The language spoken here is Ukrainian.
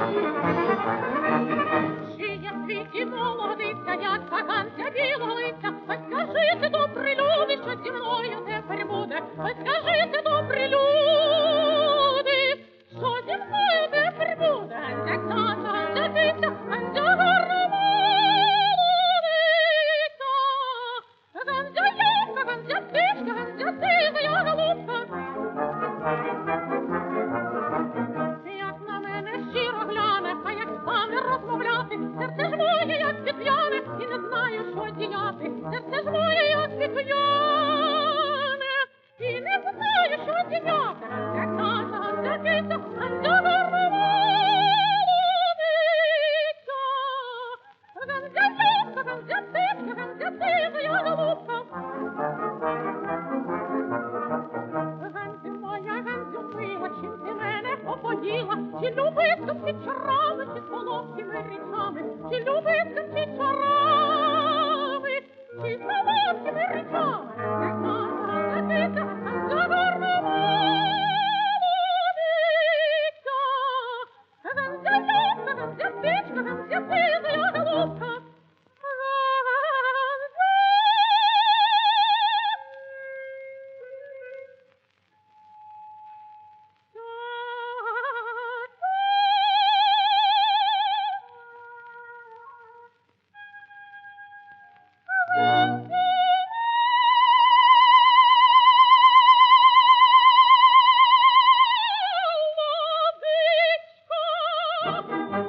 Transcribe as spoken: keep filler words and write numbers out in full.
Шиє світі молодиця, як каганця білолиця. Ось скажите, добрі люди, що зі мною тепер буде. Ось скажите, добрі люди, що зі мною тепер буде. Як наша ганзятиця, ганзя молодиця. Ганзя яка, ганзя птичка, ганзя сиза, голубка. Як на мене щиро гляне, а як стане розмовляти, серце ж моє, як підп'яне, і не знаю, що діяти. Серце ж моє, як підп'яне, і не знаю, що діяти. Як наша ганзякиця, ганзя гарна молодиця. Ганзя яка, ганзя птичка, ганзя сиза, голубка. Ганзю моя, Ганзю мила, чим ти мене опоїла? Чи любитком, чи чарами, чи солодкими речами? Чи любитком, чи чарами, чи солодкими речами? Як наша ганзякиця, ганзя гарна молодиця. Ганзя яка, ганзя птичка, ганзя сиза, голубка. Молодичко!